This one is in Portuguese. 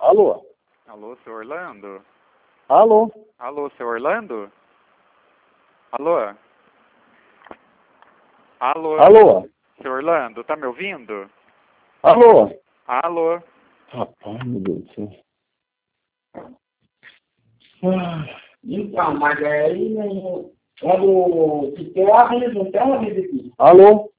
Alô? Alô, seu Orlando? Alô? Alô, seu Orlando? Alô? Alô? Alô? Seu Orlando, tá me ouvindo? Alô? Alô? Rapaz, meu Deus do céu. Então, mas aí, quando se tem uma vida aqui. Alô?